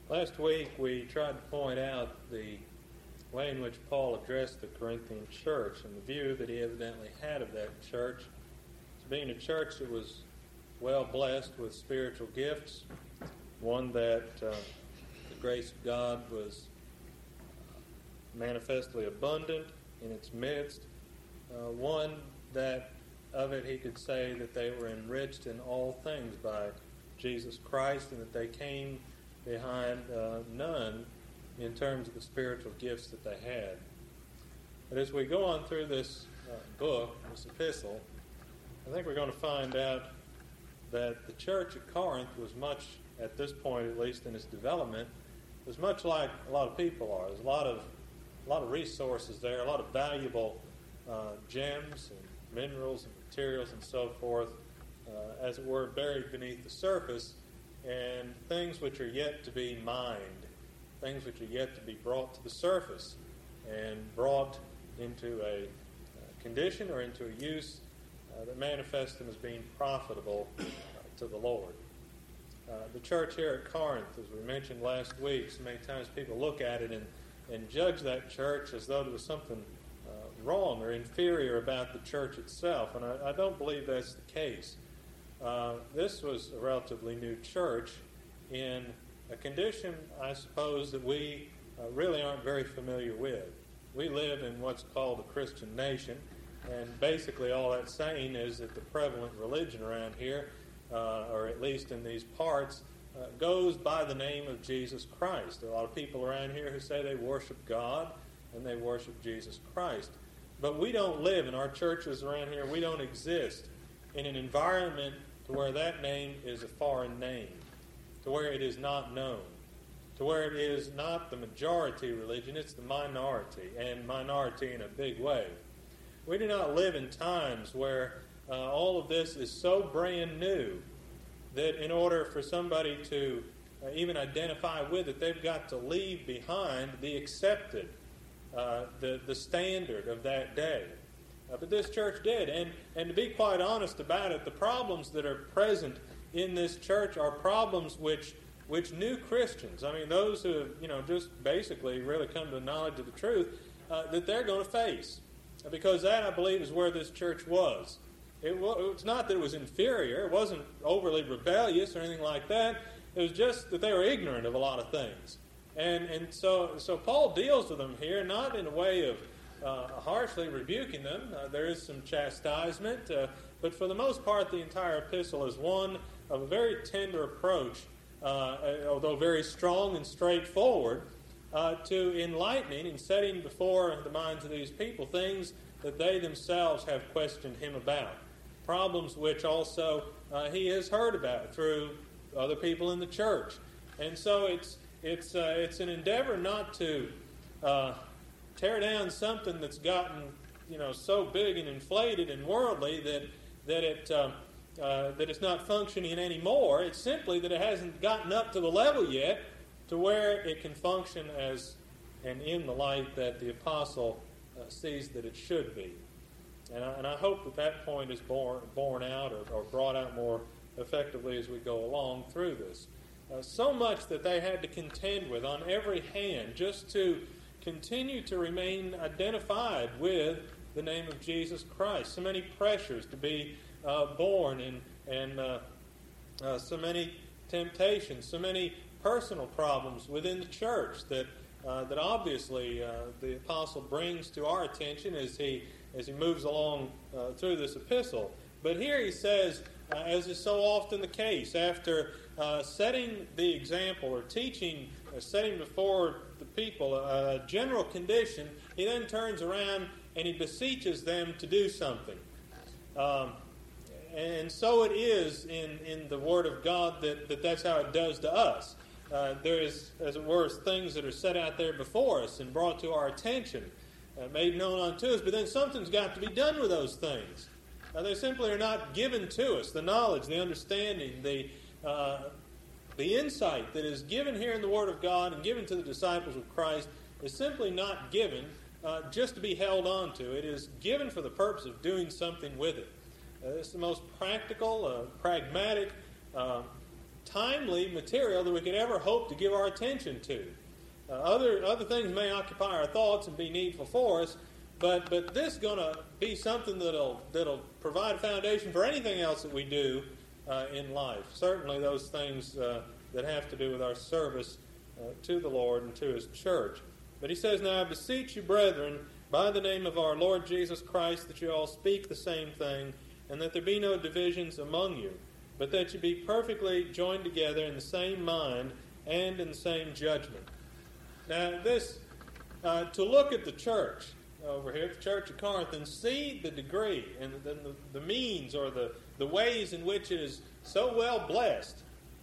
Last week we tried to point out the way in which Paul addressed the Corinthian church and the view that he evidently had of that church as being a church that was well blessed with spiritual gifts, one that the grace of God was manifestly abundant in its midst, one that of it he could say that they were enriched in all things by Jesus Christ, and that they came behind none in terms of the spiritual gifts that they had. But as we go on through this book, this epistle, I think we're going to find out that the church at Corinth was much, at this point at least in its development, was much like a lot of people are. There's a lot of resources there, a lot of valuable gems and minerals and materials and so forth, as it were, buried beneath the surface, and things which are yet to be mined, things which are yet to be brought to the surface and brought into a condition or into a use that manifests them as being profitable to the Lord. The church here at Corinth, as we mentioned last week, so many times people look at it and judge that church as though there was something wrong or inferior about the church itself, and I don't believe that's the case. This was a relatively new church in a condition, I suppose, that we really aren't very familiar with. We live in what's called a Christian nation, and basically all that's saying is that the prevalent religion around here, or at least in these parts, goes by the name of Jesus Christ. There are a lot of people around here who say they worship God and they worship Jesus Christ. But we don't live in our churches around here, we don't exist in an environment to where that name is a foreign name, to where it is not known, to where it is not the majority religion, it's the minority, and minority in a big way. We do not live in times where all of this is so brand new that in order for somebody to even identify with it, they've got to leave behind the accepted, the standard of that day. But this church did, and to be quite honest about it, the problems that are present in this church are problems which new Christians, I mean those who have just basically really come to the knowledge of the truth, that they're going to face. Because that, I believe, is where this church was. It's not that it was inferior, it wasn't overly rebellious or anything like that, it was just that they were ignorant of a lot of things. And so Paul deals with them here, not in a way of harshly rebuking them. There is some chastisement, but for the most part the entire epistle is one of a very tender approach, although very strong and straightforward, to enlightening and setting before the minds of these people things that they themselves have questioned him about, problems which also he has heard about through other people in the church. And so it's an endeavor not to tear down something that's gotten so big and inflated and worldly that it's not functioning anymore. It's simply that it hasn't gotten up to the level yet to where it can function as and in the light that the apostle sees that it should be. And I hope that point is borne out or brought out more effectively as we go along through this. So much that they had to contend with on every hand just to continue to remain identified with the name of Jesus Christ. So many pressures to be borne and so many temptations, so many personal problems within the church that obviously the apostle brings to our attention as he moves along through this epistle. But here he says, as is so often the case, after setting the example or teaching, setting before the people a general condition, he then turns around and he beseeches them to do something. And so it is in the Word of God that's how it does to us. There is, as it were, things that are set out there before us and brought to our attention, made known unto us, but then something's got to be done with those things. They simply are not given to us. The knowledge, the understanding, the insight that is given here in the Word of God and given to the disciples of Christ is simply not given just to be held on to. It is given for the purpose of doing something with it. It's the most practical, pragmatic timely material that we could ever hope to give our attention to. Other things may occupy our thoughts and be needful for us, but this is going to be something that'll provide a foundation for anything else that we do in life. Certainly those things that have to do with our service to the Lord and to His church. But he says, "Now I beseech you, brethren, by the name of our Lord Jesus Christ, that you all speak the same thing, and that there be no divisions among you, but that you be perfectly joined together in the same mind and in the same judgment." Now, this, to look at the church over here, the church of Corinth, and see the degree and the means or the ways in which it is so well blessed.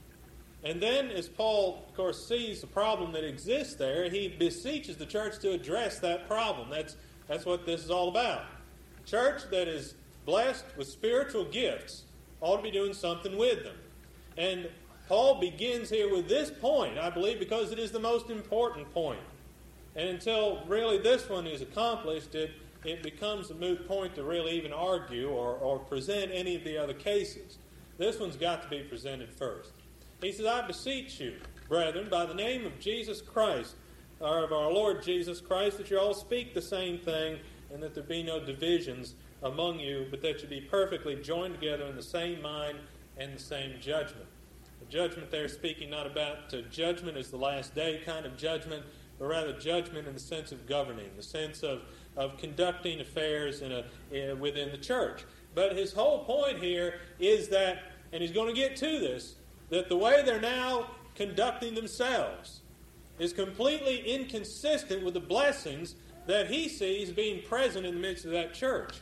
And then, as Paul, of course, sees the problem that exists there, he beseeches the church to address that problem. That's what this is all about. A church that is blessed with spiritual gifts ought to be doing something with them. And Paul begins here with this point, I believe, because it is the most important point. And until really this one is accomplished, it becomes a moot point to really even argue or present any of the other cases. This one's got to be presented first. He says, "I beseech you, brethren, by the name of Jesus Christ, or of our Lord Jesus Christ, that you all speak the same thing, and that there be no divisions among you, but that you be perfectly joined together in the same mind and the same judgment." The judgment there speaking not about judgment as the last day kind of judgment, but rather judgment in the sense of governing, the sense of conducting affairs within the church. But his whole point here is that, and he's going to get to this, that the way they're now conducting themselves is completely inconsistent with the blessings that he sees being present in the midst of that church.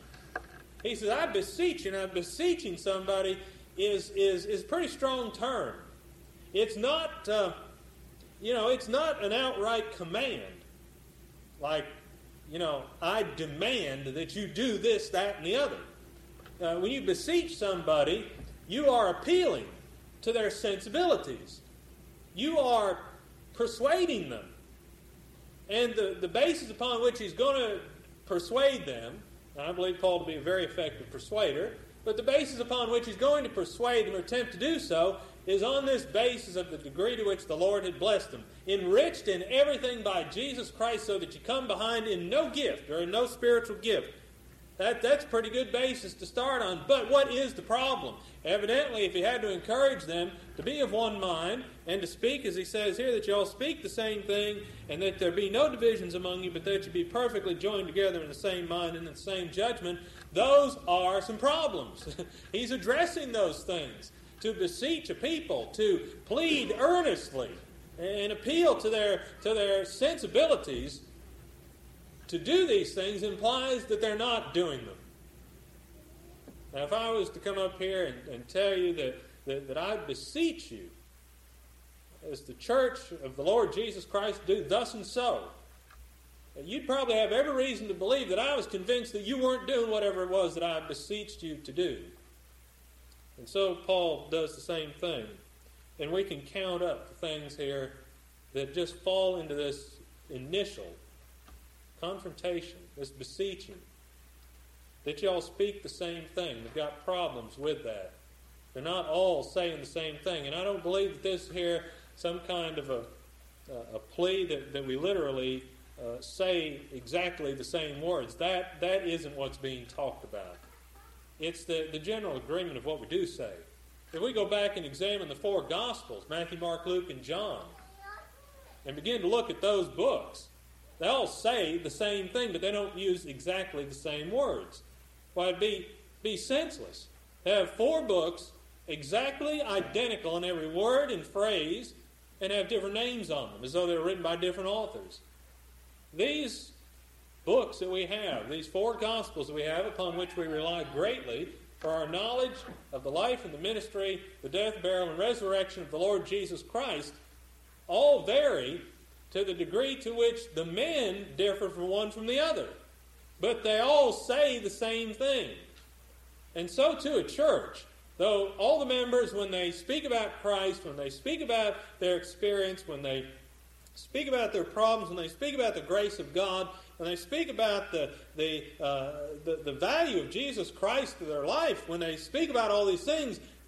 He says, "I beseech you." Now, beseeching somebody is a pretty strong term. It's not, it's not an outright command. Like, I demand that you do this, that, and the other. When you beseech somebody, you are appealing to their sensibilities. You are persuading them. And the basis upon which he's going to persuade them, and I believe Paul to be a very effective persuader, but the basis upon which he's going to persuade them or attempt to do so is on this basis of the degree to which the Lord had blessed them. Enriched in everything by Jesus Christ, so that you come behind in no gift or in no spiritual gift. That's a pretty good basis to start on. But what is the problem? Evidently, if he had to encourage them to be of one mind and to speak, as he says here, that you all speak the same thing, and that there be no divisions among you, but that you be perfectly joined together in the same mind and in the same judgment, those are some problems. He's addressing those things. To beseech a people, to plead earnestly and appeal to their sensibilities, to do these things implies that they're not doing them. Now, if I was to come up here and tell you that I beseech you, as the church of the Lord Jesus Christ, do thus and so, you'd probably have every reason to believe that I was convinced that you weren't doing whatever it was that I beseeched you to do. And so Paul does the same thing. And we can count up the things here that just fall into this initial confrontation, this beseeching, that you all speak the same thing. They've got problems with that. They're not all saying the same thing. And I don't believe that this here some kind of a plea that we literally say exactly the same words. That isn't what's being talked about. It's the general agreement of what we do say. If we go back and examine the four Gospels, Matthew, Mark, Luke, and John, and begin to look at those books, they all say the same thing, but they don't use exactly the same words. Well, it'd be senseless to have four books exactly identical in every word and phrase and have different names on them, as though they were written by different authors. These books that we have, these four Gospels that we have, upon which we rely greatly for our knowledge of the life and the ministry, the death, burial, and resurrection of the Lord Jesus Christ, all vary to the degree to which the men differ from one from the other. But they all say the same thing. And so too a church. Though all the members, when they speak about Christ, when they speak about their experience, when they speak about their problems, when they speak about the grace of God, when they speak about the value of Jesus Christ to their life, when they speak about all these things,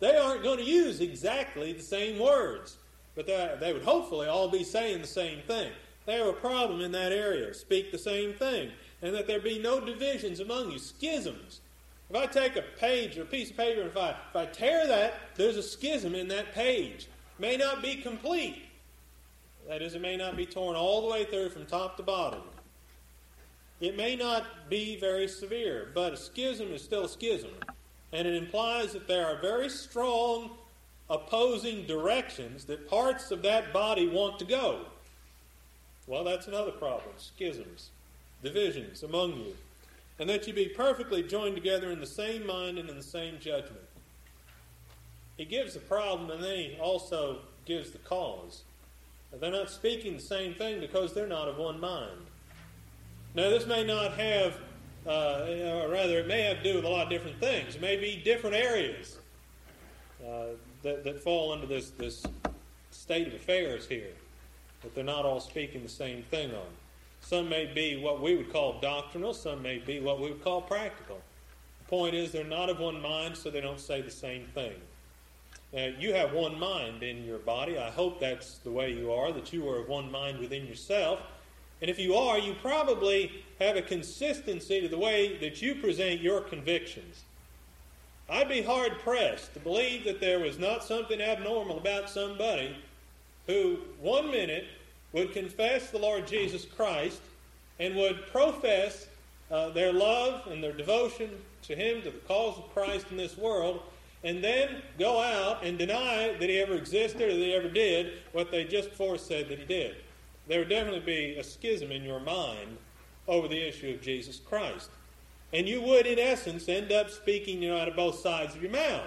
they aren't going to use exactly the same words, but they would hopefully all be saying the same thing. They have a problem in that area, speak the same thing, and that there be no divisions among you, schisms. If I take a page or a piece of paper, and if I tear that, there's a schism in that page. It may not be complete. That is, it may not be torn all the way through from top to bottom. It may not be very severe, but a schism is still a schism. And it implies that there are very strong opposing directions that parts of that body want to go. Well, that's another problem. Schisms, divisions among you. And that you be perfectly joined together in the same mind and in the same judgment. He gives the problem, and then he also gives the cause. They're not speaking the same thing because they're not of one mind. Now, this may not have, or rather, it may have to do with a lot of different things. It may be different areas that fall under this state of affairs here, that they're not all speaking the same thing on. Some may be what we would call doctrinal, some may be what we would call practical. The point is, they're not of one mind, so they don't say the same thing. Now, you have one mind in your body. I hope that's the way you are, that you are of one mind within yourself. And if you are, you probably have a consistency to the way that you present your convictions. I'd be hard-pressed to believe that there was not something abnormal about somebody who, one minute, would confess the Lord Jesus Christ and would profess their love and their devotion to Him, to the cause of Christ in this world, and then go out and deny that He ever existed or that He ever did what they just before said that He did. There would definitely be a schism in your mind over the issue of Jesus Christ. And you would, in essence, end up speaking, out of both sides of your mouth.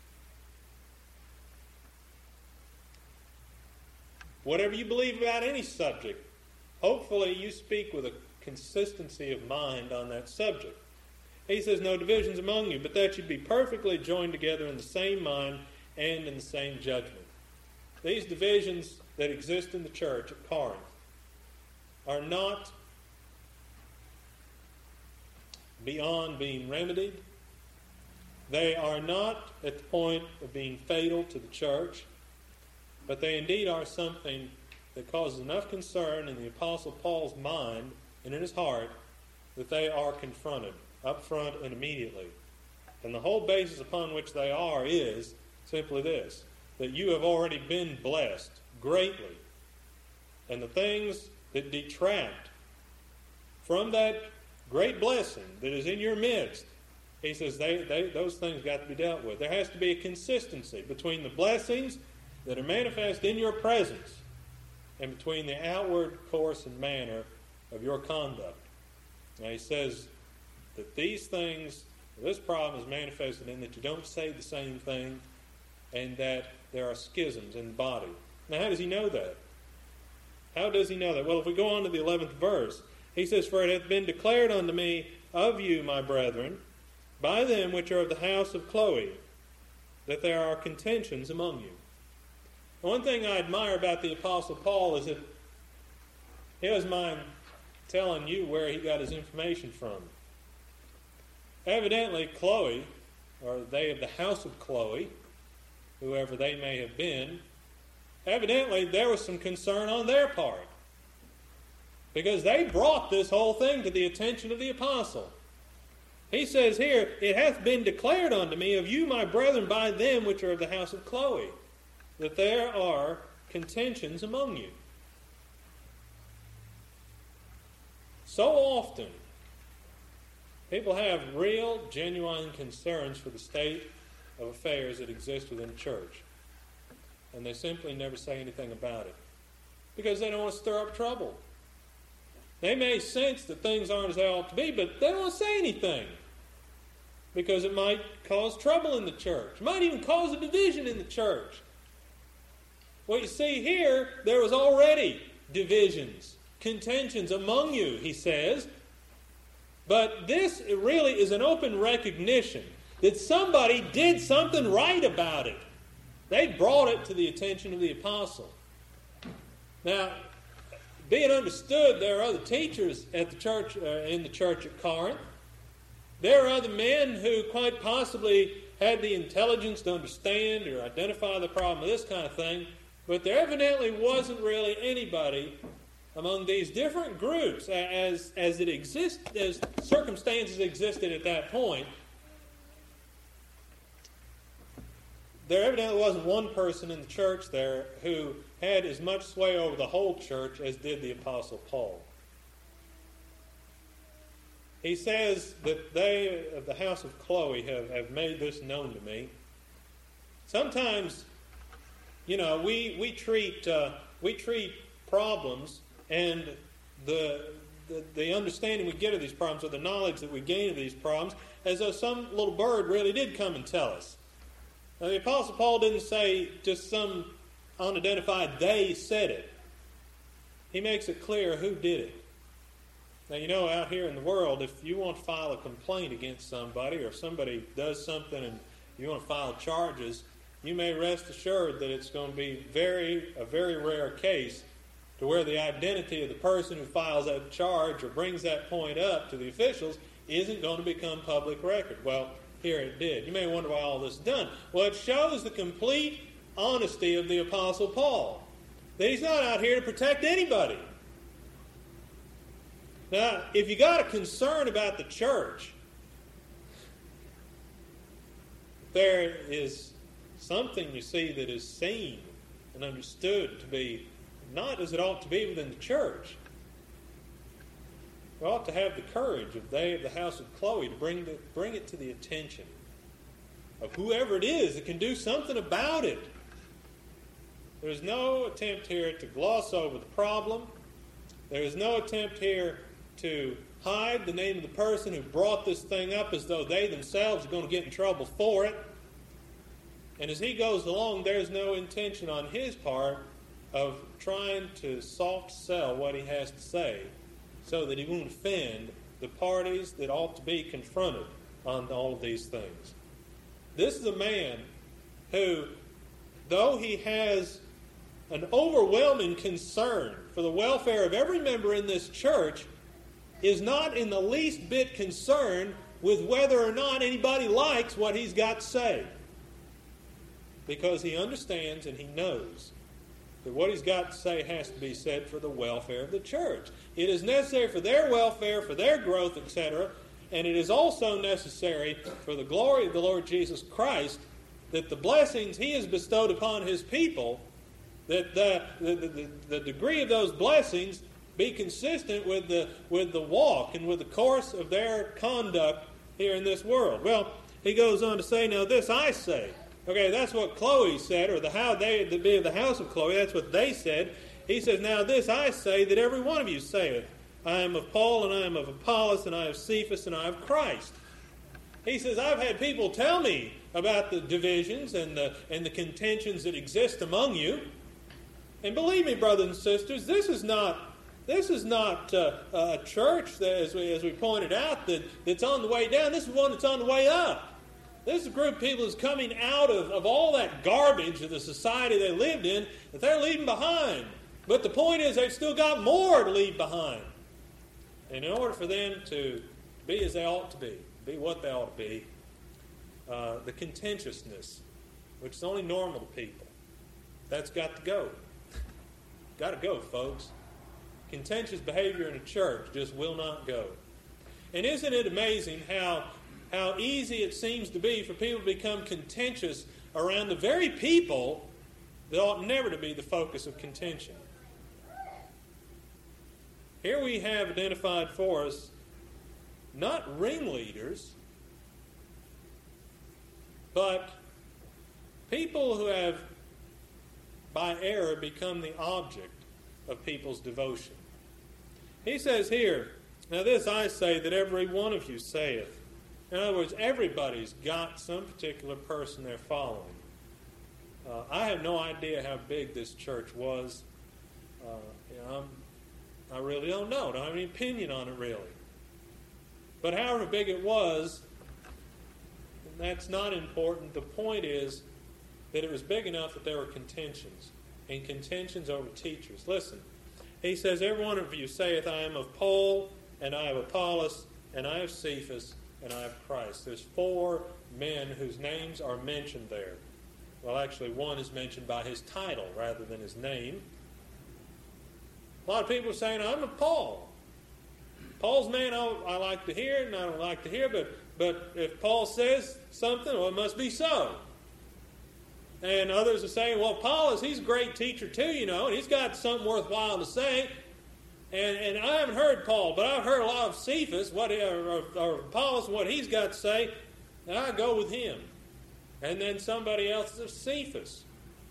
Whatever you believe about any subject, hopefully you speak with a consistency of mind on that subject. He says, no divisions among you, but that you be perfectly joined together in the same mind and in the same judgment. These divisions that exist in the church at Corinth are not beyond being remedied. They are not at the point of being fatal to the church, but they indeed are something that causes enough concern in the Apostle Paul's mind and in his heart that they are confronted up front and immediately. And the whole basis upon which they are is simply this, that you have already been blessed greatly. And the things that detract from that great blessing that is in your midst, he says those things got to be dealt with. There has to be a consistency between the blessings that are manifest in your presence and between the outward course and manner of your conduct. Now he says that these things, this problem is manifested in that you don't say the same thing and that there are schisms in the body. Now how does he know that? How does he know that? Well, if we go on to the 11th verse, he says, for it hath been declared unto me of you, my brethren, by them which are of the house of Chloe, that there are contentions among you. One thing I admire about the Apostle Paul is that he doesn't mind telling you where he got his information from. Evidently, Chloe, or they of the house of Chloe, whoever they may have been, evidently there was some concern on their part. Because they brought this whole thing to the attention of the apostle. He says here, it hath been declared unto me of you, my brethren, by them which are of the house of Chloe, that there are contentions among you. So often, people have real, genuine concerns for the state of affairs that exist within the church. And they simply never say anything about it. Because they don't want to stir up trouble. They may sense that things aren't as they ought to be, but they don't want to say anything. Because it might cause trouble in the church. It might even cause a division in the church. Well, you see here, there was already divisions, contentions among you, he says. But this really is an open recognition that somebody did something right about it. They brought it to the attention of the apostle. Now, be it understood, there are other teachers at the church, in the church at Corinth. There are other men who quite possibly had the intelligence to understand or identify the problem of this kind of thing, but there evidently wasn't really anybody among these different groups as circumstances existed at that point. There evidently wasn't one person in the church there who had as much sway over the whole church as did the Apostle Paul. He says that they of the house of Chloe have made this known to me. Sometimes, we treat problems and the understanding we get of these problems, or the knowledge that we gain of these problems, as though some little bird really did come and tell us. Now, the Apostle Paul didn't say just some unidentified they said it. He makes it clear who did it. Now, out here in the world, if you want to file a complaint against somebody, or if somebody does something and you want to file charges, you may rest assured that it's going to be a very rare case to where the identity of the person who files that charge or brings that point up to the officials isn't going to become public record. Well, here it did. You may wonder why all this is done. Well, it shows the complete honesty of the Apostle Paul. That he's not out here to protect anybody. Now, if you got a concern about the church, there is something you see that is seen and understood to be not as it ought to be within the church. We ought to have the courage of they of the house of Chloe to bring it to the attention of whoever it is that can do something about it. There's no attempt here to gloss over the problem. There is no attempt here to hide the name of the person who brought this thing up as though they themselves are going to get in trouble for it. And as he goes along, there's no intention on his part of trying to soft sell what he has to say so that he won't offend the parties that ought to be confronted on all of these things. This is a man who, though he has an overwhelming concern for the welfare of every member in this church, is not in the least bit concerned with whether or not anybody likes what he's got to say. Because he understands and he knows that what he's got to say has to be said for the welfare of the church. It is necessary for their welfare, for their growth, etc., and it is also necessary for the glory of the Lord Jesus Christ that the blessings he has bestowed upon his people, that the degree of those blessings be consistent with the walk and with the course of their conduct here in this world. Well, he goes on to say, now this I say. Okay, that's what Chloe said, or how they that be of the house of Chloe, that's what they said. He says, now this I say, that every one of you saith, I am of Paul, and I am of Apollos, and I of Cephas, and I of Christ. He says, I've had people tell me about the divisions and the contentions that exist among you. And believe me, brothers and sisters, this is not a church that, as we pointed out, that's on the way down. This is one that's on the way up. This is a group of people that's coming out of all that garbage of the society they lived in that they're leaving behind. But the point is they've still got more to leave behind. And in order for them to be as they ought to be what they ought to be, the contentiousness, which is only normal to people, that's got to go. Got to go, folks. Contentious behavior in a church just will not go. And isn't it amazing how easy it seems to be for people to become contentious around the very people that ought never to be the focus of contention? Here we have identified for us not ringleaders, but people who have, by error, become the object of people's devotion. He says here, now this I say, that every one of you saith. In other words, everybody's got some particular person they're following. I have no idea how big this church was. I really don't know. I don't have any opinion on it, really. But however big it was, that's not important. The point is that it was big enough that there were contentions, and contentions over teachers. Listen, he says, every one of you saith, I am of Paul, and I of Apollos, and I of Cephas, and I have Christ. There's 4 men whose names are mentioned there. Well, actually, one is mentioned by his title rather than his name. A lot of people are saying, I'm a Paul. Paul's man I like to hear, and I don't like to hear, but if Paul says something, well, it must be so. And others are saying, well, Paul he's a great teacher too, and he's got something worthwhile to say. And I haven't heard Paul, but I've heard a lot of Cephas, or Apollos, what he's got to say, and I go with him. And then somebody else is Cephas.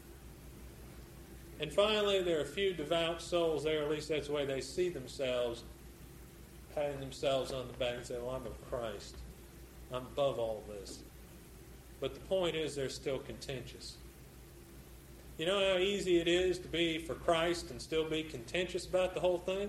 And finally, there are a few devout souls there, at least that's the way they see themselves, patting themselves on the back and saying, well, I'm of Christ. I'm above all this. But the point is, they're still contentious. You know how easy it is to be for Christ and still be contentious about the whole thing?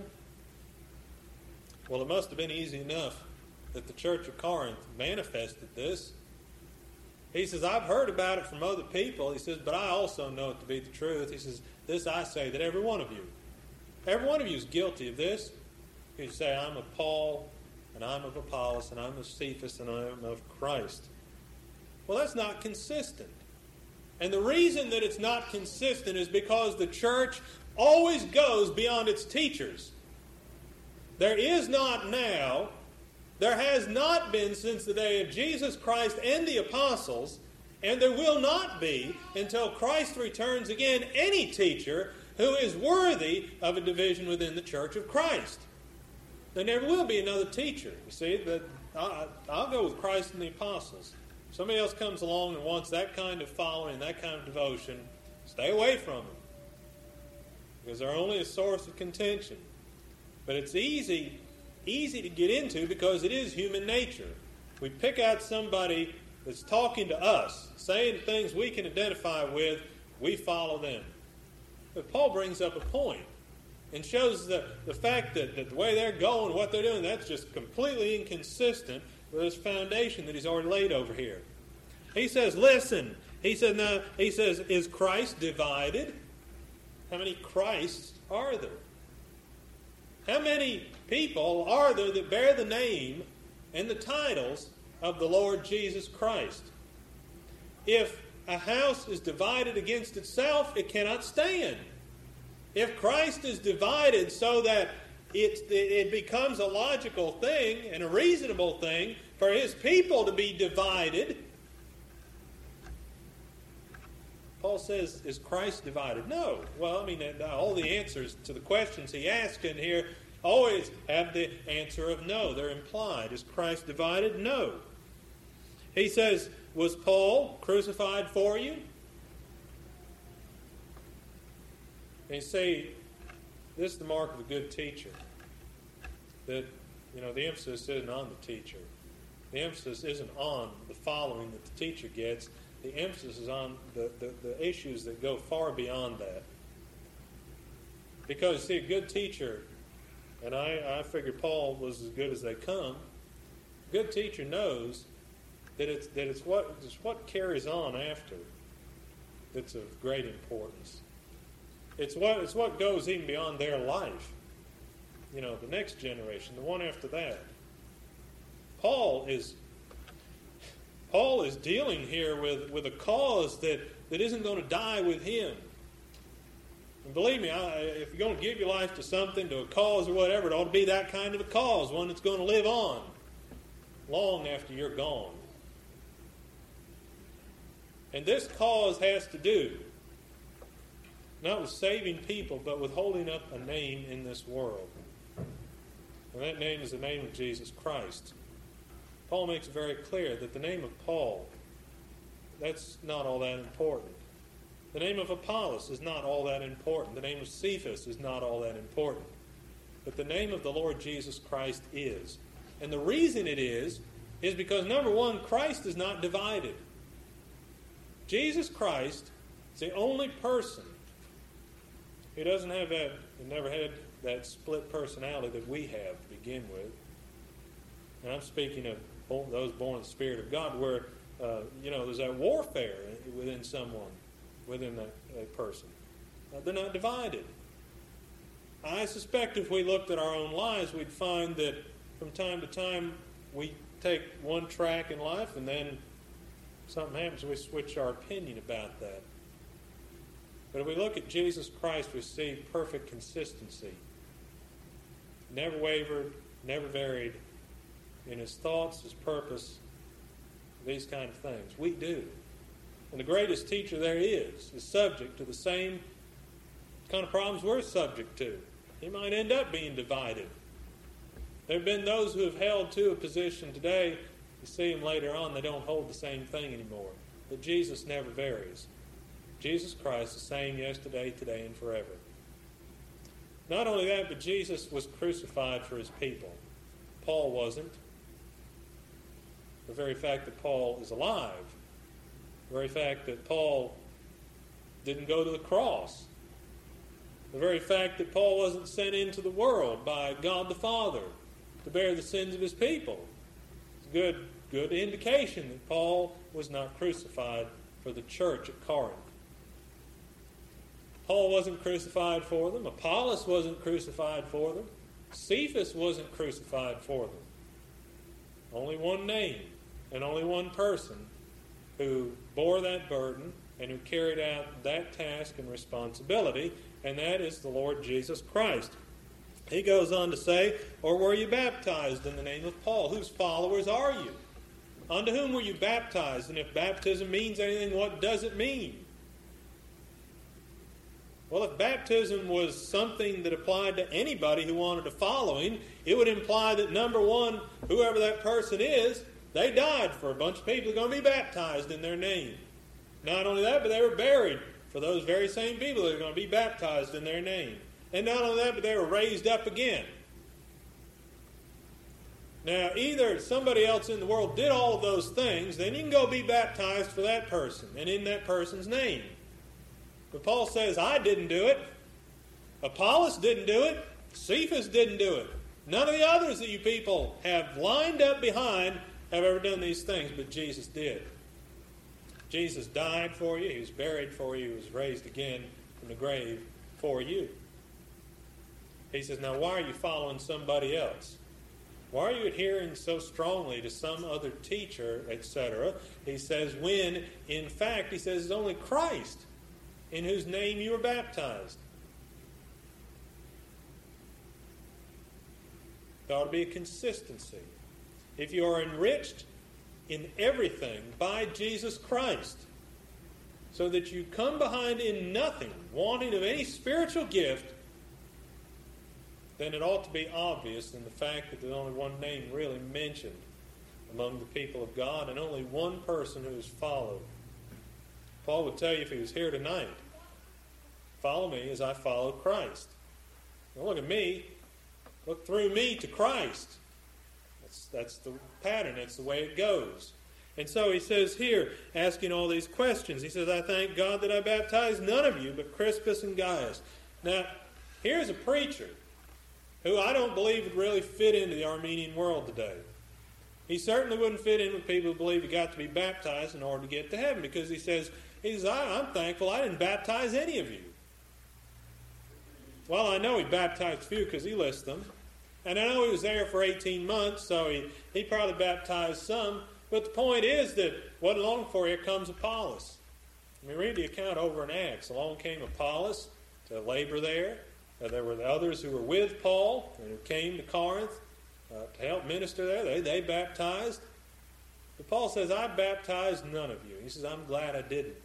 Well, it must have been easy enough that the church of Corinth manifested this. He says, I've heard about it from other people. He says, but I also know it to be the truth. He says, this I say, that every one of you is guilty of this. You say, I'm of Paul, and I'm of Apollos, and I'm of Cephas, and I'm of Christ. Well, that's not consistent. And the reason that it's not consistent is because the church always goes beyond its teachers. There is not now, there has not been since the day of Jesus Christ and the apostles, and there will not be until Christ returns again, any teacher who is worthy of a division within the church of Christ. There never will be another teacher. You see, I'll go with Christ and the apostles. If somebody else comes along and wants that kind of following, that kind of devotion, stay away from them. Because they're only a source of contention. But it's easy to get into because it is human nature. We pick out somebody that's talking to us, saying things we can identify with, we follow them. But Paul brings up a point and shows the fact that the way they're going, what they're doing, that's just completely inconsistent with his foundation that he's already laid over here. He says, listen. He says, is Christ divided? How many Christs are there? How many people are there that bear the name and the titles of the Lord Jesus Christ? If a house is divided against itself, it cannot stand. If Christ is divided so that it becomes a logical thing and a reasonable thing for his people to be divided, Paul says, is Christ divided? No. Well, I mean, all the answers to the questions he asked in here always have the answer of no. They're implied. Is Christ divided? No. He says, was Paul crucified for you? And you see, this is the mark of a good teacher. That, the emphasis isn't on the teacher. The emphasis isn't on the following that the teacher gets. The emphasis is on the issues that go far beyond that. Because, see, a good teacher, and I figure Paul was as good as they come, a good teacher knows that it's what carries on after that's of great importance. It's what goes even beyond their life. The next generation, the one after that. Paul is dealing here with a cause that isn't going to die with him. And believe me, if you're going to give your life to something, to a cause or whatever, it ought to be that kind of a cause, one that's going to live on long after you're gone. And this cause has to do not with saving people, but with holding up a name in this world. And that name is the name of Jesus Christ. Paul makes it very clear that the name of Paul, that's not all that important. The name of Apollos is not all that important. The name of Cephas is not all that important. But the name of the Lord Jesus Christ is. And the reason it is because, number one, Christ is not divided. Jesus Christ is the only person who doesn't have that, and never had that split personality that we have to begin with. And I'm speaking of those born of the Spirit of God, where there's that warfare within someone, within a person. They're not divided. I suspect if we looked at our own lives, we'd find that from time to time we take one track in life and then something happens and we switch our opinion about that. But if we look at Jesus Christ, we see perfect consistency. Never wavered, never varied in his thoughts, his purpose, these kind of things. We do. And the greatest teacher there is subject to the same kind of problems we're subject to. He might end up being divided. There have been those who have held to a position today. You see them later on, they don't hold the same thing anymore. But Jesus never varies. Jesus Christ is the same yesterday, today, and forever. Not only that, but Jesus was crucified for his people. Paul wasn't. The very fact that Paul is alive, the very fact that Paul didn't go to the cross, the very fact that Paul wasn't sent into the world by God the Father to bear the sins of his people, it's a good indication that Paul was not crucified for the church at Corinth. Paul wasn't crucified for them. Apollos wasn't crucified for them. Cephas wasn't crucified for them. Only one name and only one person who bore that burden and who carried out that task and responsibility, and that is the Lord Jesus Christ. He goes on to say, or were you baptized in the name of Paul? Whose followers are you? Unto whom were you baptized? And if baptism means anything, what does it mean? Well, if baptism was something that applied to anybody who wanted to follow him, it would imply that, number one, whoever that person is, they died for a bunch of people who are going to be baptized in their name. Not only that, but they were buried for those very same people that are going to be baptized in their name. And not only that, but they were raised up again. Now, either somebody else in the world did all of those things, then you can go be baptized for that person and in that person's name. But Paul says, I didn't do it. Apollos didn't do it. Cephas didn't do it. None of the others that you people have lined up behind have ever done these things, but Jesus did. Jesus died for you. He was buried for you. He was raised again from the grave for you. He says, now why are you following somebody else? Why are you adhering so strongly to some other teacher, etc.? He says, when, in fact, he says, it's only Christ in whose name you were baptized. There ought to be a consistency. If you are enriched in everything by Jesus Christ, so that you come behind in nothing, wanting of any spiritual gift, then it ought to be obvious in the fact that there's only one name really mentioned among the people of God, and only one person who is followed. Paul would tell you if he was here tonight, follow me as I follow Christ. Don't look at me. Look through me to Christ. That's the pattern. That's the way it goes. And so he says here, asking all these questions, he says, I thank God that I baptized none of you but Crispus and Gaius. Now, here's a preacher who I don't believe would really fit into the Armenian world today. He certainly wouldn't fit in with people who believe you got to be baptized in order to get to heaven, because he says, I'm thankful I didn't baptize any of you. Well, I know he baptized a few because he lists them. And I know he was there for 18 months, so he probably baptized some. But the point is that wasn't long before here comes Apollos. I mean, read the account over in Acts. Along came Apollos to labor there. There were the others who were with Paul and who came to Corinth to help minister there. They baptized. But Paul says, I baptized none of you. He says, I'm glad I didn't.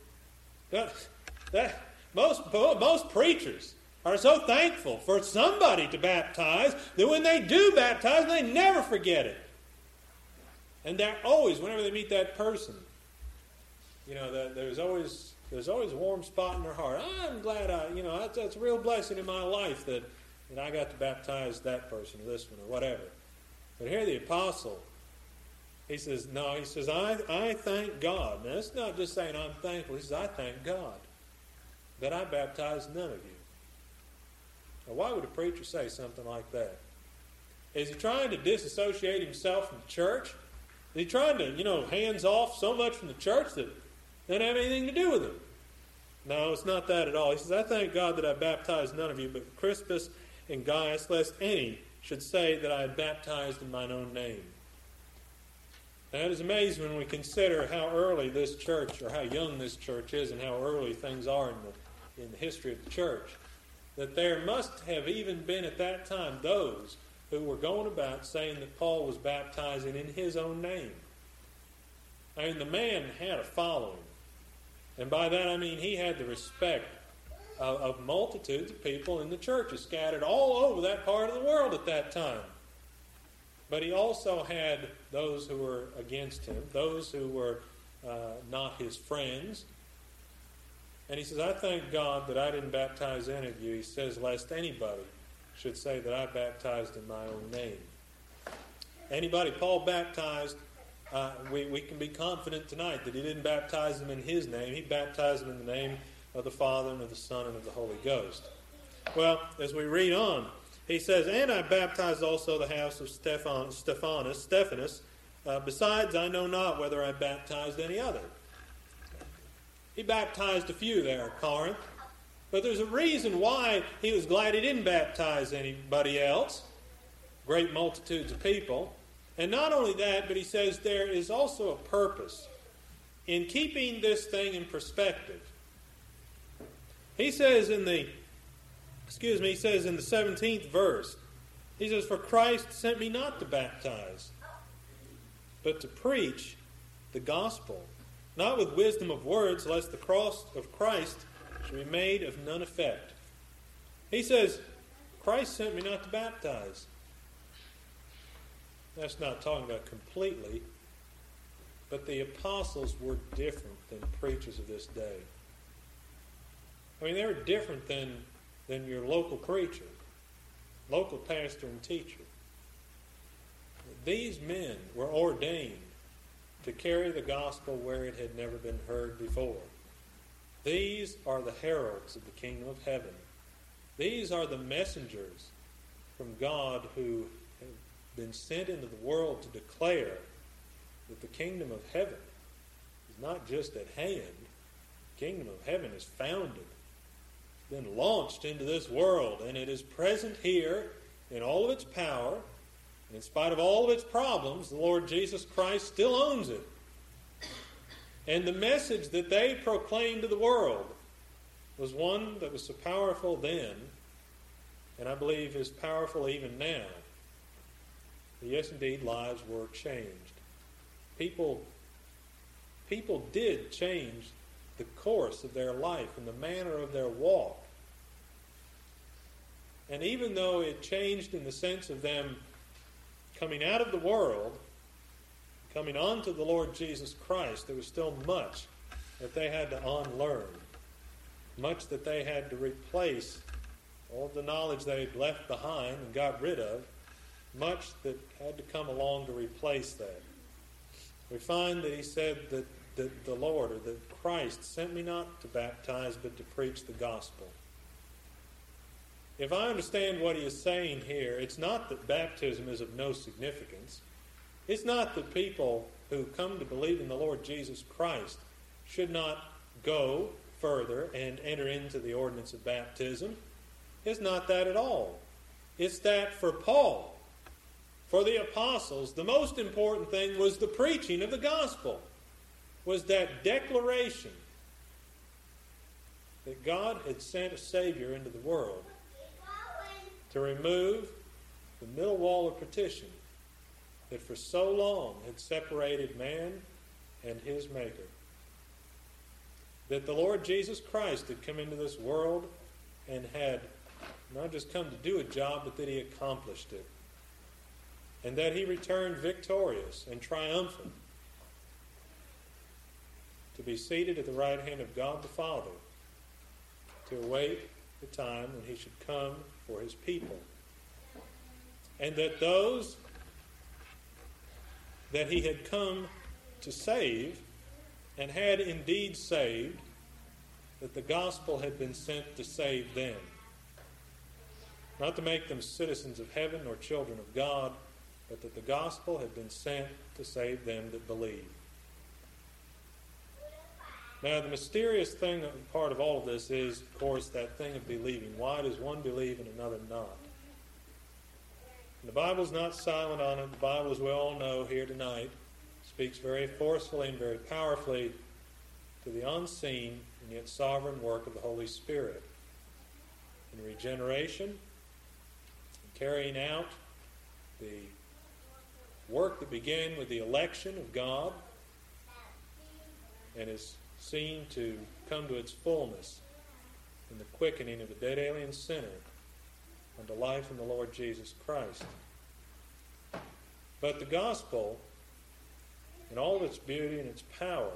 Most preachers are so thankful for somebody to baptize that when they do baptize, they never forget it. And they're always, whenever they meet that person, there's always a warm spot in their heart. I'm glad that's a real blessing in my life that I got to baptize that person or this one or whatever. But here the apostle, he says, I thank God. Now, it's not just saying I'm thankful. He says, I thank God that I baptized none of you. Now, why would a preacher say something like that? Is he trying to disassociate himself from the church? Is he trying to, hands off so much from the church that they don't have anything to do with him? No, it's not that at all. He says, I thank God that I baptized none of you, but Crispus and Gaius, lest any should say that I had baptized in mine own name. Now, it is amazing when we consider how early this church, or how young this church is, and how early things are in the history of the church, that there must have even been at that time those who were going about saying that Paul was baptizing in his own name. I mean, the man had a following. And by that I mean he had the respect of multitudes of people in the churches scattered all over that part of the world at that time. But he also had those who were against him, those who were not his friends. And he says, I thank God that I didn't baptize any of you. He says, lest anybody should say that I baptized in my own name. Anybody Paul baptized, we can be confident tonight that he didn't baptize them in his name. He baptized them in the name of the Father and of the Son and of the Holy Ghost. Well, as we read on, he says, and I baptized also the house of Stephanus. Besides, I know not whether I baptized any other. He baptized a few there at Corinth. But there's a reason why he was glad he didn't baptize anybody else. Great multitudes of people. And not only that, but he says there is also a purpose in keeping this thing in perspective. He says in the 17th verse, he says, for Christ sent me not to baptize, but to preach the gospel, not with wisdom of words, lest the cross of Christ should be made of none effect. He says, Christ sent me not to baptize. That's not talking about completely, but the apostles were different than preachers of this day. I mean, they were different than your local preacher, local pastor and teacher. These men were ordained to carry the gospel where it had never been heard before. These are the heralds of the kingdom of heaven. These are the messengers from God who have been sent into the world to declare that the kingdom of heaven is not just at hand. The kingdom of heaven is founded, been launched into this world, and it is present here in all of its power. And in spite of all of its problems, the Lord Jesus Christ still owns it. And the message that they proclaimed to the world was one that was so powerful then, and I believe is powerful even now. But yes, indeed, lives were changed. People did change the course of their life and the manner of their walk. And even though it changed in the sense of them coming out of the world, coming on to the Lord Jesus Christ, there was still much that they had to unlearn, much that they had to replace, all of the knowledge they had left behind and got rid of, much that had to come along to replace that. We find that he said that the Lord, or that Christ, sent me not to baptize, but to preach the gospel. If I understand what he is saying here, it's not that baptism is of no significance. It's not that people who come to believe in the Lord Jesus Christ should not go further and enter into the ordinance of baptism. It's not that at all. It's that for Paul, for the apostles, the most important thing was the preaching of the gospel, was that declaration that God had sent a Savior into the world to remove the middle wall of partition that for so long had separated man and his Maker. That the Lord Jesus Christ had come into this world and had not just come to do a job, but that he accomplished it. And that he returned victorious and triumphant to be seated at the right hand of God the Father, to await the time when he should come for his people. And that those that he had come to save, and had indeed saved, that the gospel had been sent to save them. Not to make them citizens of heaven or children of God, but that the gospel had been sent to save them that believe. Now, the mysterious thing, part of all of this is, of course, that thing of believing. Why does one believe and another not? And the Bible's not silent on it. The Bible, as we all know here tonight, speaks very forcefully and very powerfully to the unseen and yet sovereign work of the Holy Spirit in regeneration, in carrying out the work that began with the election of God and is seen to come to its fullness in the quickening of the dead alien sinner unto life in the Lord Jesus Christ. But the gospel, in all of its beauty and its power,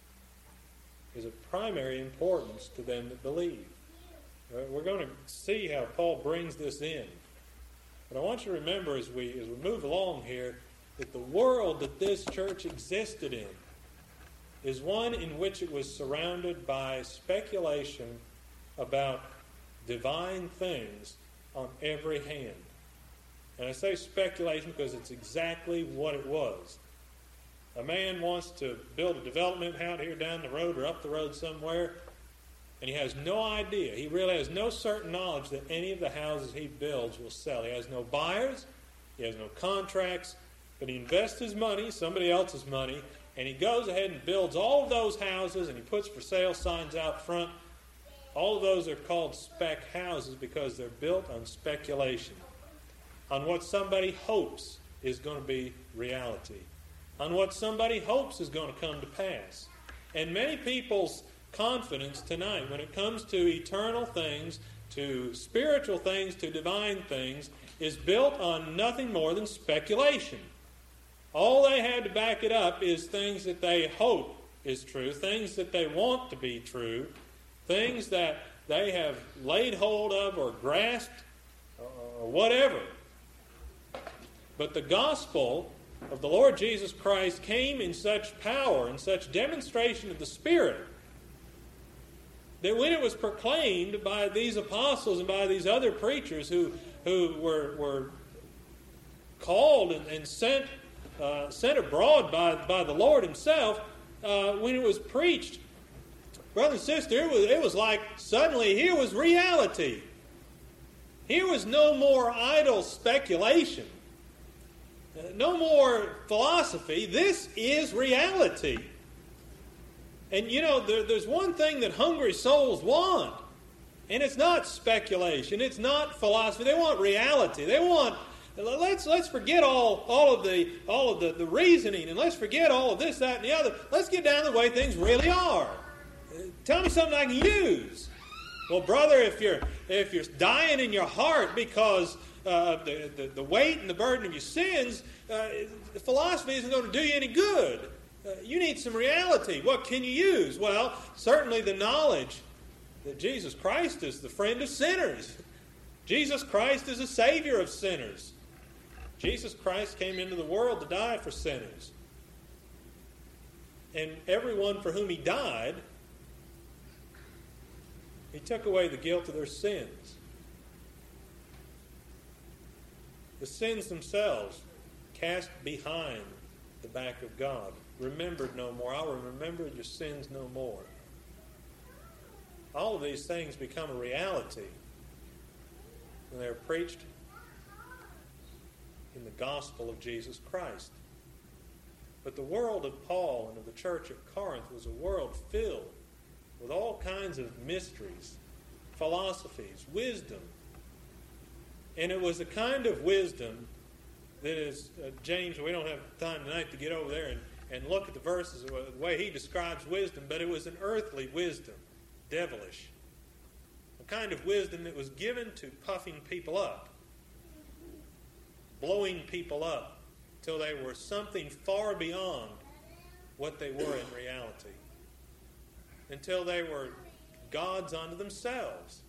is of primary importance to them that believe. We're going to see how Paul brings this in. But I want you to remember as we move along here that the world that this church existed in is one in which it was surrounded by speculation about divine things on every hand. And I say speculation because it's exactly what it was. A man wants to build a development out here down the road or up the road somewhere, and he has no idea. He really has no certain knowledge that any of the houses he builds will sell. He has no buyers, he has no contracts, but he invests his money, somebody else's money, and he goes ahead and builds all of those houses, and he puts for sale signs out front. All of those are called spec houses because they're built on speculation, on what somebody hopes is going to be reality, on what somebody hopes is going to come to pass. And many people's confidence tonight, when it comes to eternal things, to spiritual things, to divine things, is built on nothing more than speculation. All they have to back it up is things that they hope is true, things that they want to be true, things that they have laid hold of or grasped or whatever. But the gospel of the Lord Jesus Christ came in such power and such demonstration of the Spirit that when it was proclaimed by these apostles and by these other preachers who were called and sent abroad by the Lord Himself, when it was preached, brother and sister, it was like suddenly here was reality. Here was no more idle speculation. No more philosophy. This is reality. And you know, there's one thing that hungry souls want, and it's not speculation. It's not philosophy. They want reality. They want. Let's forget all of the reasoning, and let's forget all of this, that, and the other. Let's get down to the way things really are. Tell me something I can use. Well, brother, if you're dying in your heart because the weight and the burden of your sins, philosophy isn't going to do you any good. You need some reality. What can you use? Well, certainly the knowledge that Jesus Christ is the friend of sinners. Jesus Christ is the Savior of sinners. Jesus Christ came into the world to die for sinners. And everyone for whom He died, He took away the guilt of their sins. The sins themselves cast behind the back of God. Remembered no more. I will remember your sins no more. All of these things become a reality when they are preached in the gospel of Jesus Christ. But the world of Paul and of the church at Corinth was a world filled with all kinds of mysteries, philosophies, wisdom. And it was a kind of wisdom that is, James, we don't have time tonight to get over there and look at the verses, the way he describes wisdom, but it was an earthly wisdom, devilish. A kind of wisdom that was given to puffing people up, blowing people up, till they were something far beyond what they were in reality. Until they were gods unto themselves.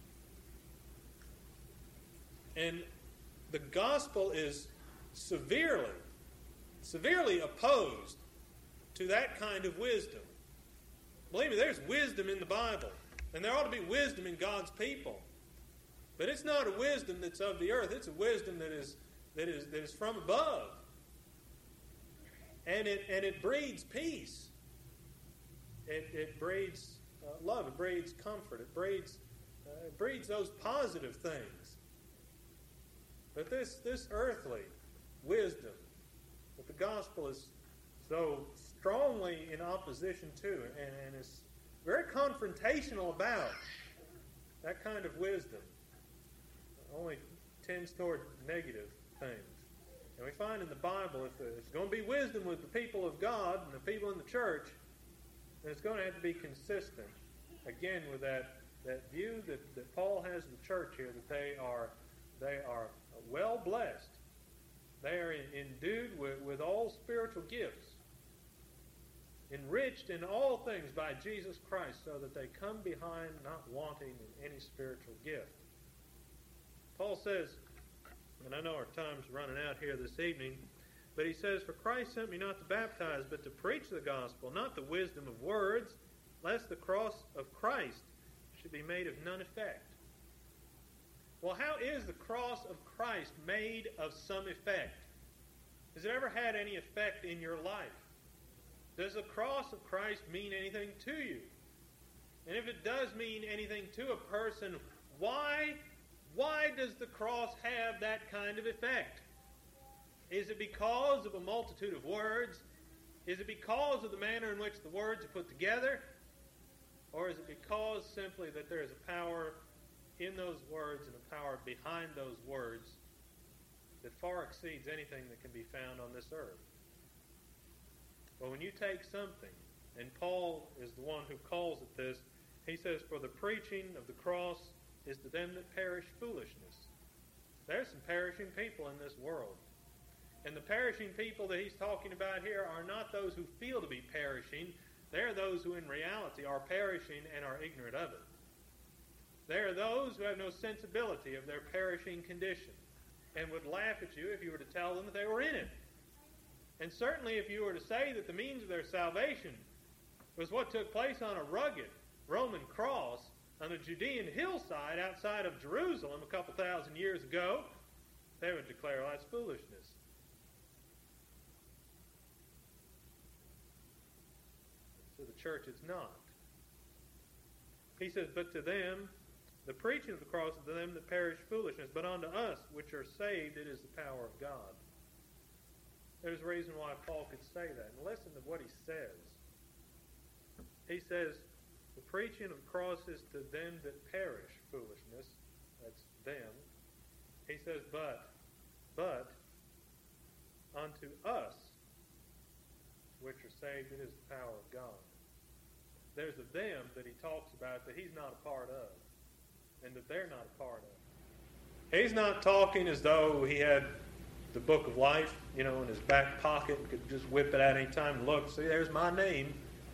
And the gospel is severely opposed to that kind of wisdom. Believe me, there's wisdom in the Bible, and there ought to be wisdom in God's people. But it's not a wisdom that's of the earth. It's a wisdom that is from above. And it breeds peace. It breeds love. It breeds comfort. It breeds those positive things. But this earthly wisdom that the gospel is so strongly in opposition to, and is very confrontational about that kind of wisdom. Only tends toward negative things. And we find in the Bible, if there's going to be wisdom with the people of God and the people in the church, then it's going to have to be consistent, again, with that view that Paul has of the church here, that they are well blessed. They are endued with all spiritual gifts, enriched in all things by Jesus Christ, so that they come behind not wanting in any spiritual gift. Paul says, and I know our time's running out here this evening, but he says, "For Christ sent me not to baptize, but to preach the gospel, not the wisdom of words, lest the cross of Christ should be made of none effect." Well, how is the cross of Christ made of some effect? Has it ever had any effect in your life? Does the cross of Christ mean anything to you? And if it does mean anything to a person, why does the cross have that kind of effect? Is it because of a multitude of words? Is it because of the manner in which the words are put together? Or is it because simply that there is a power in those words and a power behind those words that far exceeds anything that can be found on this earth? Well, when you take something, and Paul is the one who calls it this, he says, "For the preaching of the cross is to them that perish foolishness." There's some perishing people in this world. And the perishing people that he's talking about here are not those who feel to be perishing. They're those who in reality are perishing and are ignorant of it. They are those who have no sensibility of their perishing condition and would laugh at you if you were to tell them that they were in it. And certainly if you were to say that the means of their salvation was what took place on a rugged Roman cross on a Judean hillside outside of Jerusalem a couple thousand years ago, they would declare, "Well, that's foolishness." To the church, it's not. He says, "But to them, the preaching of the cross is to them that perish foolishness, but unto us which are saved it is the power of God." There's a reason why Paul could say that. And listen to what he says. He says, "The preaching of the cross is to them that perish foolishness." That's them. He says, but unto us which are saved it is the power of God. There's a them that he talks about that he's not a part of, and that they're not a part of. He's not talking as though he had the book of life, in his back pocket and could just whip it out any time and look, see, there's my name.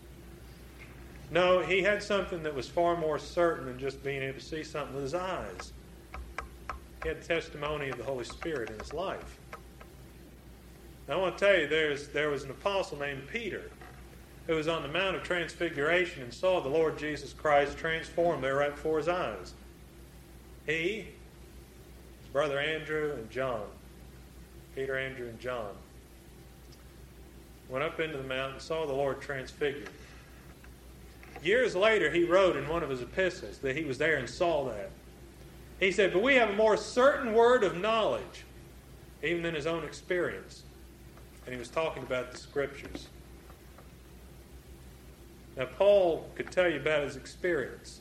No, he had something that was far more certain than just being able to see something with his eyes. He had the testimony of the Holy Spirit in his life. Now, I want to tell you, there was an apostle named Peter who was on the Mount of Transfiguration and saw the Lord Jesus Christ transformed there right before his eyes. He, his brother Andrew and John, Peter, Andrew, and John, went up into the mountain and saw the Lord transfigured. Years later, he wrote in one of his epistles that he was there and saw that. He said, "But we have a more certain word of knowledge, even than his own experience." And he was talking about the Scriptures. Now, Paul could tell you about his experience.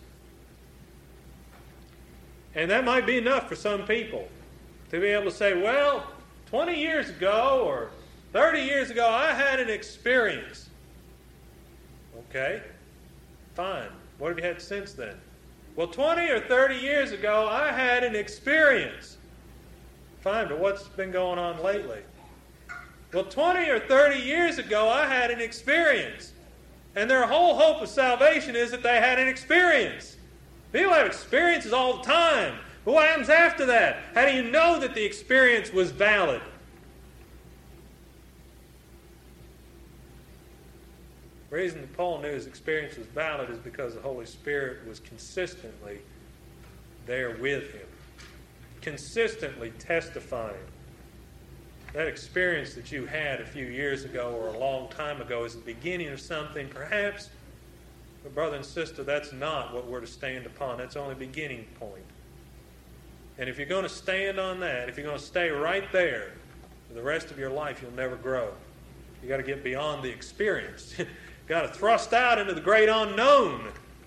And that might be enough for some people to be able to say, "Well, 20 years ago or 30 years ago, I had an experience." Okay, fine. What have you had since then? Well, 20 or 30 years ago, I had an experience. Fine, but what's been going on lately? Well, 20 or 30 years ago, I had an experience. And their whole hope of salvation is that they had an experience. People have experiences all the time. But what happens after that? How do you know that the experience was valid? The reason that Paul knew his experience was valid is because the Holy Spirit was consistently there with him, consistently testifying. That experience that you had a few years ago or a long time ago is the beginning of something, perhaps. But brother and sister, that's not what we're to stand upon. That's only a beginning point. And if you're going to stand on that, if you're going to stay right there for the rest of your life, you'll never grow. You got to get beyond the experience. You got to thrust out into the great unknown.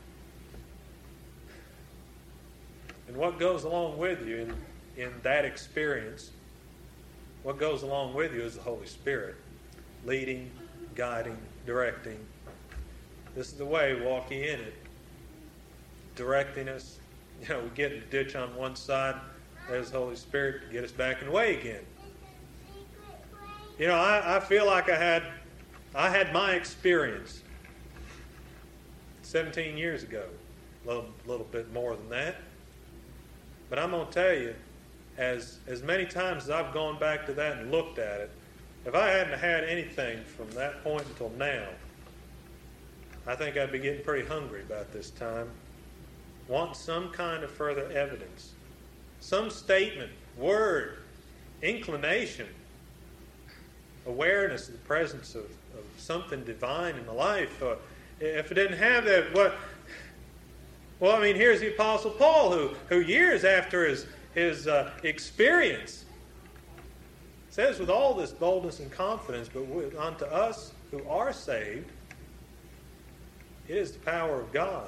And what goes along with you in that experience, what goes along with you is the Holy Spirit, leading, guiding, directing. This is the way, walk ye in it, directing us. We get in a ditch on one side, there's the Holy Spirit to get us back in the way again. I feel like I had my experience 17 years ago, a little bit more than that. But I'm going to tell you, as many times as I've gone back to that and looked at it, if I hadn't had anything from that point until now, I think I'd be getting pretty hungry about this time, wanting some kind of further evidence, some statement, word, inclination, awareness of the presence of something divine in the life. If it didn't have that, here's the Apostle Paul, who years after his experience says with all this boldness and confidence, but unto us who are saved, it is the power of God.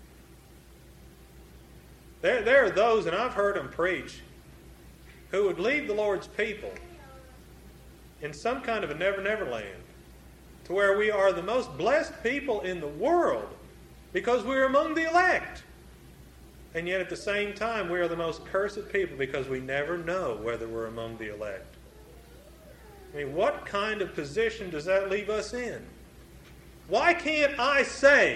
There are those, and I've heard them preach, who would leave the Lord's people in some kind of a never land, to where we are the most blessed people in the world because we're among the elect. And yet at the same time, we are the most cursed people because we never know whether we're among the elect. What kind of position does that leave us in? Why can't I say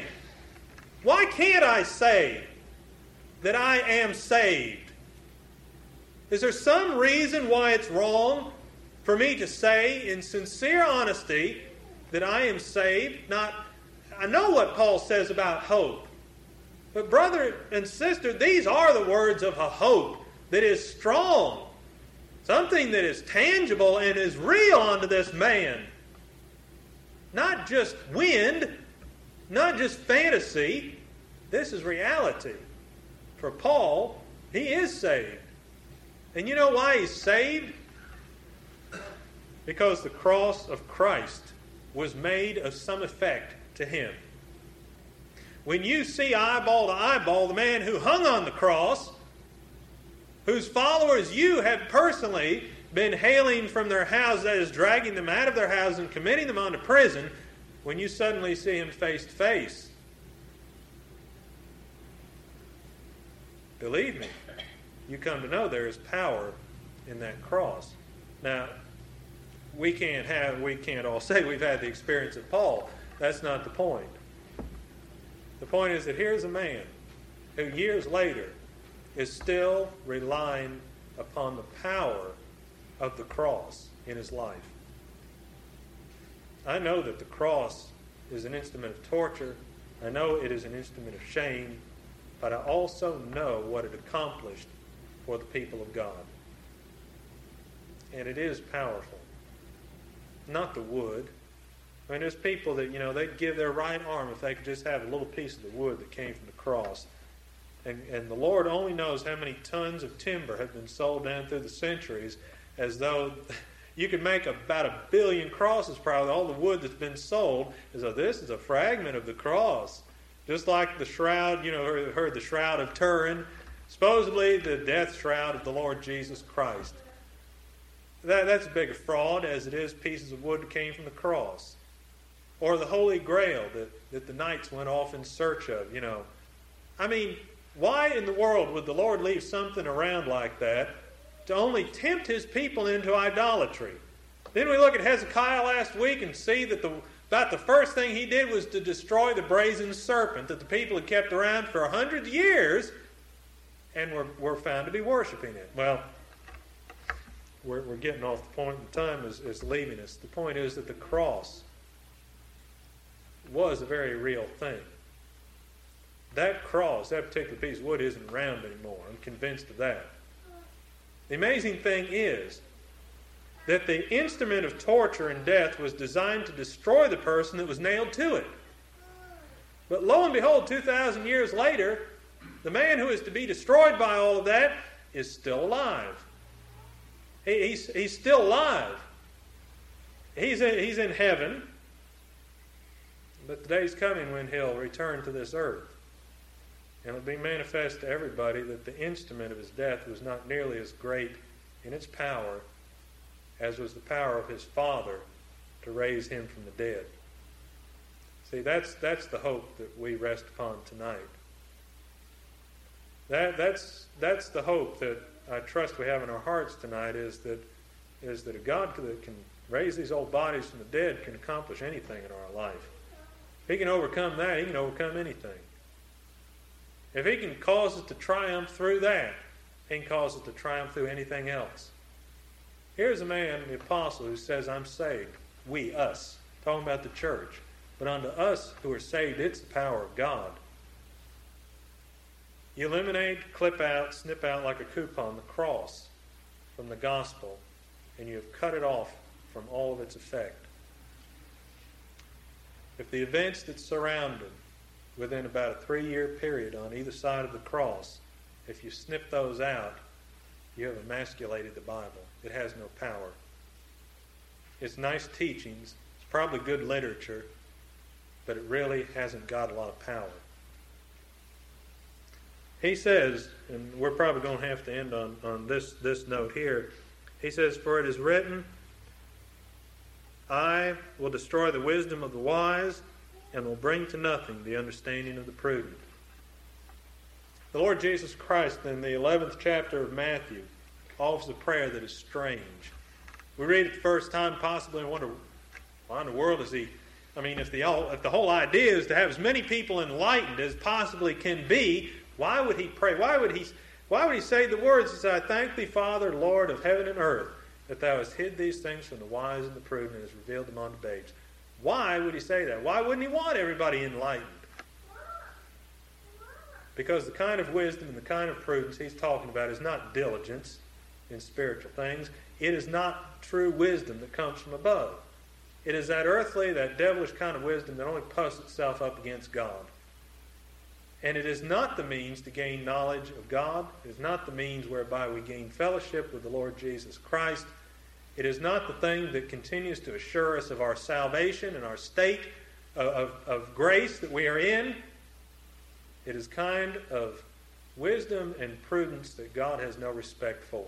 that I am saved? Is there some reason why it's wrong for me to say in sincere honesty that I am saved? I know what Paul says about hope. But brother and sister, these are the words of a hope that is strong. Something that is tangible and is real unto this man. Not just wind, not just fantasy. This is reality. For Paul, he is saved. And you know why he's saved? Because the cross of Christ was made of some effect to him. When you see eyeball to eyeball the man who hung on the cross, whose followers you have personally been hailing from their house, that is, dragging them out of their house and committing them onto prison, when you suddenly see him face to face, believe me, you come to know there is power in that cross. Now, we can't all say we've had the experience of Paul. That's not the point. The point is that here's a man who years later is still relying upon the power of the cross in his life. I know that the cross is an instrument of torture. I know it is an instrument of shame. But I also know what it accomplished for the people of God. And it is powerful. Not the wood. There's people that, they'd give their right arm if they could just have a little piece of the wood that came from the cross. And the Lord only knows how many tons of timber have been sold down through the centuries, as though you could make about 1 billion crosses, probably all the wood that's been sold, as though this is a fragment of the cross. Just like the shroud, heard the Shroud of Turin, supposedly the death shroud of the Lord Jesus Christ. That's as big a fraud as it is pieces of wood that came from the cross. Or the Holy Grail that the knights went off in search of, why in the world would the Lord leave something around like that to only tempt his people into idolatry? Then we look at Hezekiah last week and see that about the first thing he did was to destroy the brazen serpent that the people had kept around for 100 years and were found to be worshiping it. Well, we're getting off the point, and time is leaving us. The point is that the cross was a very real thing. That cross, that particular piece of wood, isn't round anymore. I'm convinced of that. The amazing thing is that the instrument of torture and death was designed to destroy the person that was nailed to it. But lo and behold, 2,000 years later, the man who is to be destroyed by all of that is still alive. He's still alive. He's in heaven, but the day's coming when he'll return to this earth. And it'll be manifest to everybody that the instrument of his death was not nearly as great in its power as was the power of his Father to raise him from the dead. See, that's the hope that we rest upon tonight. That's the hope that I trust we have in our hearts tonight, is that a God that can raise these old bodies from the dead can accomplish anything in our life. If he can overcome that, he can overcome anything. If he can cause us to triumph through that, he can cause us to triumph through anything else. Here's a man, the apostle, who says, I'm saved. We, us. Talking about the church. But unto us who are saved, it's the power of God. You eliminate, clip out, snip out like a coupon the cross from the gospel, and you have cut it off from all of its effect. If the events that surrounded within about a 3-year period on either side of the cross, if you snip those out, you have emasculated the Bible. It has no power. It's nice teachings. It's probably good literature, but it really hasn't got a lot of power. He says, and we're probably going to have to end on this note here. He says, for it is written, I will destroy the wisdom of the wise and will bring to nothing the understanding of the prudent. The Lord Jesus Christ, in the 11th chapter of Matthew, offers a prayer that is strange. We read it the first time possibly and wonder, why in the world is he... I mean, if the whole idea is to have as many people enlightened as possibly can be, why would he pray? Why would he say the words? He said, I thank thee, Father, Lord of heaven and earth, that thou hast hid these things from the wise and the prudent and hast revealed them unto babes. Why would he say that? Why wouldn't he want everybody enlightened? Because the kind of wisdom and the kind of prudence he's talking about is not diligence in spiritual things. It is not true wisdom that comes from above. It is that earthly, that devilish kind of wisdom that only puffs itself up against God. And it is not the means to gain knowledge of God. It is not the means whereby we gain fellowship with the Lord Jesus Christ. It is not the thing that continues to assure us of our salvation and our state of grace that we are in. It is kind of wisdom and prudence that God has no respect for.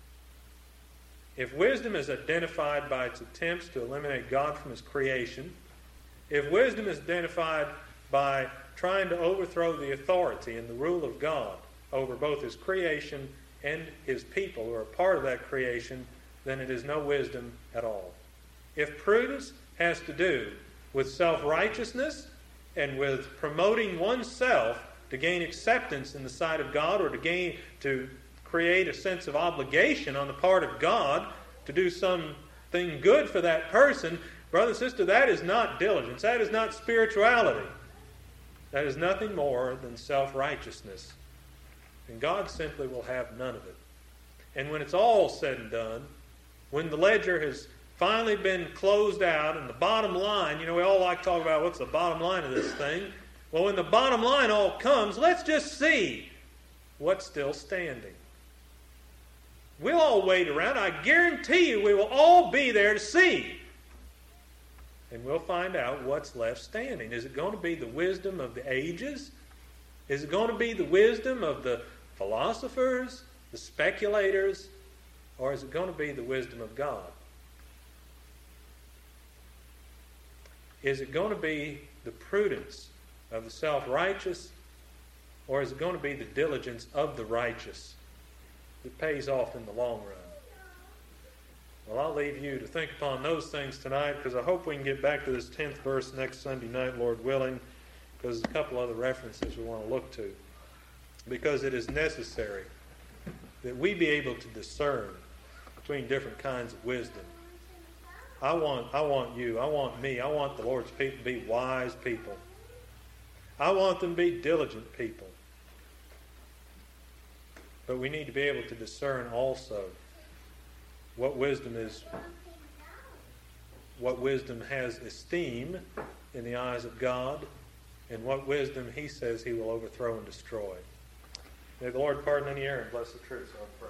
If wisdom is identified by its attempts to eliminate God from his creation, if wisdom is identified by trying to overthrow the authority and the rule of God over both his creation and his people who are part of that creation, then it is no wisdom at all. If prudence has to do with self-righteousness and with promoting oneself to gain acceptance in the sight of God, or to create a sense of obligation on the part of God to do something good for that person, brother and sister, that is not diligence. That is not spirituality. That is nothing more than self-righteousness. And God simply will have none of it. And when it's all said and done, when the ledger has finally been closed out and the bottom line, we all like to talk about what's the bottom line of this thing. Well, when the bottom line all comes, let's just see what's still standing. We'll all wait around. I guarantee you we will all be there to see. And we'll find out what's left standing. Is it going to be the wisdom of the ages? Is it going to be the wisdom of the philosophers, the speculators, or is it going to be the wisdom of God? Is it going to be the prudence of the self-righteous, or is it going to be the diligence of the righteous that pays off in the long run? Well, I'll leave you to think upon those things tonight, because I hope we can get back to this 10th verse next Sunday night, Lord willing, because there's a couple other references we want to look to. Because it is necessary that we be able to discern between different kinds of wisdom. I want you, I want me, I want the Lord's people to be wise people. I want them to be diligent people. But we need to be able to discern also what wisdom has esteem in the eyes of God, and what wisdom he says he will overthrow and destroy. May the Lord pardon any error and bless the truth. So I pray.